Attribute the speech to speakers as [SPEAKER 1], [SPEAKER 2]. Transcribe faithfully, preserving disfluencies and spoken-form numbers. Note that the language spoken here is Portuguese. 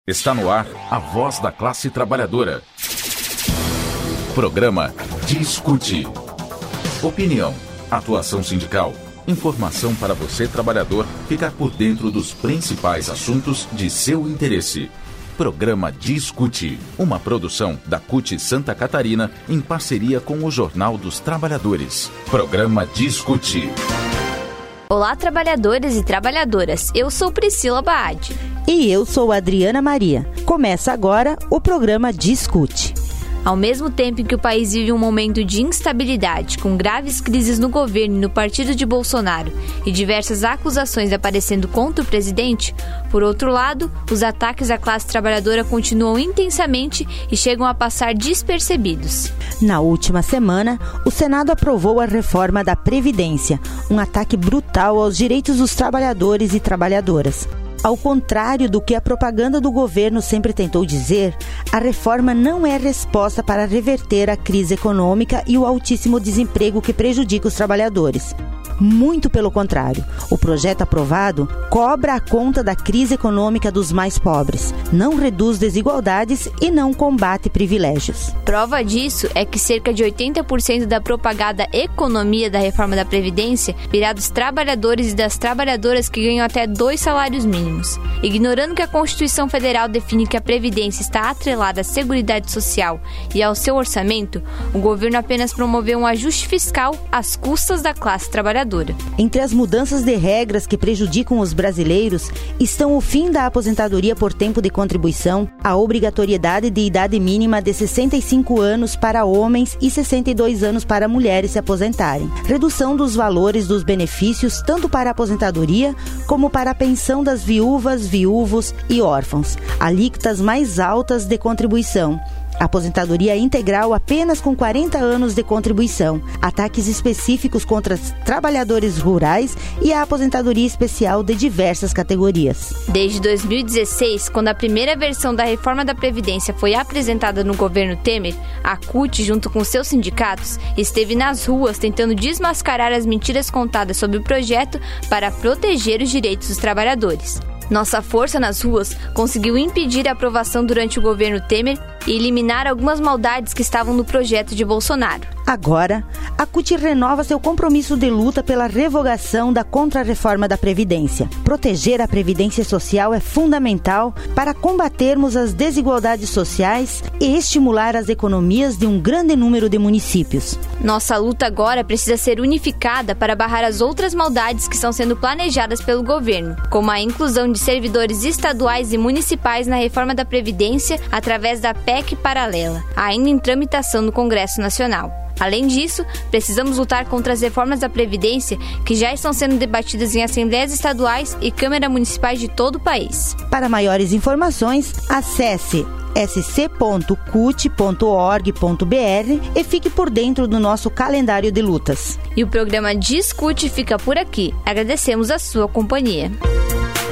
[SPEAKER 1] Está no ar a voz da classe trabalhadora. Programa Discute. Opinião, atuação sindical, informação para você, trabalhador, ficar por dentro dos principais assuntos de seu interesse. Programa Discute, uma produção da C U T Santa Catarina em parceria com o Jornal dos Trabalhadores. Programa Discute.
[SPEAKER 2] Olá, trabalhadores e trabalhadoras. Eu sou Priscila Baade.
[SPEAKER 3] E eu sou Adriana Maria. Começa agora o programa Discute.
[SPEAKER 2] Ao mesmo tempo em que o país vive um momento de instabilidade, com graves crises no governo e no partido de Bolsonaro e diversas acusações aparecendo contra o presidente, por outro lado, os ataques à classe trabalhadora continuam intensamente e chegam a passar despercebidos.
[SPEAKER 3] Na última semana, o Senado aprovou a reforma da Previdência, um ataque brutal aos direitos dos trabalhadores e trabalhadoras. Ao contrário do que a propaganda do governo sempre tentou dizer, a reforma não é resposta para reverter a crise econômica e o altíssimo desemprego que prejudica os trabalhadores. Muito pelo contrário, o projeto aprovado cobra a conta da crise econômica dos mais pobres, não reduz desigualdades e não combate privilégios.
[SPEAKER 2] Prova disso é que cerca de oitenta por cento da propagada economia da reforma da Previdência virá dos trabalhadores e das trabalhadoras que ganham até dois salários mínimos. Ignorando que a Constituição Federal define que a Previdência está atrelada à Seguridade Social e ao seu orçamento, o governo apenas promoveu um ajuste fiscal às custas da classe trabalhadora.
[SPEAKER 3] Entre as mudanças de regras que prejudicam os brasileiros estão o fim da aposentadoria por tempo de contribuição, a obrigatoriedade de idade mínima de sessenta e cinco anos para homens e sessenta e dois anos para mulheres se aposentarem, redução dos valores dos benefícios tanto para a aposentadoria como para a pensão das viúvas, viúvos e órfãos, alíquotas mais altas de contribuição, aposentadoria integral apenas com quarenta anos de contribuição, ataques específicos contra trabalhadores rurais e a aposentadoria especial de diversas categorias.
[SPEAKER 2] Desde dois mil e dezesseis, quando a primeira versão da reforma da Previdência foi apresentada no governo Temer, a C U T, junto com seus sindicatos, esteve nas ruas tentando desmascarar as mentiras contadas sobre o projeto para proteger os direitos dos trabalhadores. Nossa força nas ruas conseguiu impedir a aprovação durante o governo Temer e eliminar algumas maldades que estavam no projeto de Bolsonaro.
[SPEAKER 3] Agora, a C U T renova seu compromisso de luta pela revogação da Contra-Reforma da Previdência. Proteger a Previdência Social é fundamental para combatermos as desigualdades sociais e estimular as economias de um grande número de municípios.
[SPEAKER 2] Nossa luta agora precisa ser unificada para barrar as outras maldades que estão sendo planejadas pelo governo, como a inclusão de servidores estaduais e municipais na reforma da Previdência através da P E C paralela, ainda em tramitação no Congresso Nacional. Além disso, precisamos lutar contra as reformas da Previdência que já estão sendo debatidas em assembleias estaduais e câmaras municipais de todo o país.
[SPEAKER 3] Para maiores informações, acesse s c ponto c u t ponto org ponto b r e fique por dentro do nosso calendário de lutas.
[SPEAKER 2] E o programa Discute fica por aqui. Agradecemos a sua companhia.